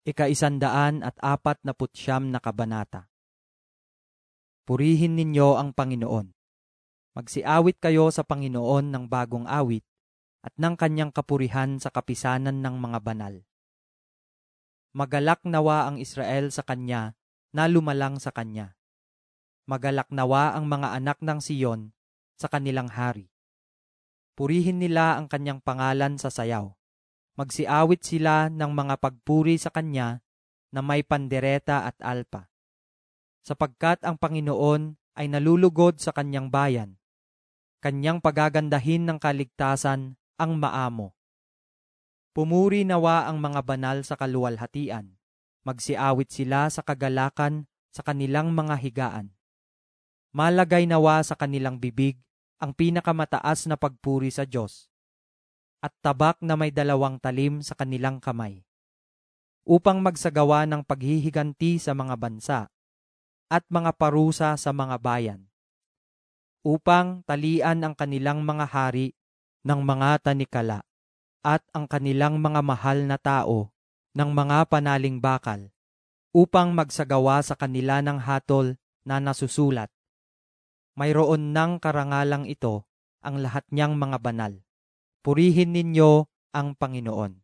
Ika-149 na kabanata. Purihin ninyo ang Panginoon. Magsiawit kayo sa Panginoon ng bagong awit at ng kanyang kapurihan sa kapisanan ng mga banal. Magalak nawa ang Israel sa kanya na lumalang sa kanya. Magalak nawa ang mga anak ng Siyon sa kanilang hari. Purihin nila ang kanyang pangalan sa sayaw. Magsiawit sila ng mga pagpuri sa kanya na may pandereta at alpa. Sapagkat ang Panginoon ay nalulugod sa kanyang bayan. Kanyang pagagandahin ng kaligtasan ang maamo. Pumuri nawa ang mga banal sa kaluwalhatian. Magsiawit sila sa kagalakan sa kanilang mga higaan. Malagay nawa sa kanilang bibig ang pinakamataas na pagpuri sa Diyos at tabak na may 2 talim sa kanilang kamay, upang magsagawa ng paghihiganti sa mga bansa at mga parusa sa mga bayan, upang talian ang kanilang mga hari ng mga tanikala at ang kanilang mga mahal na tao ng mga panaling bakal, upang magsagawa sa kanila ng hatol na nasusulat. Mayroon ng karangalang ito ang lahat niyang mga banal. Purihin ninyo ang Panginoon.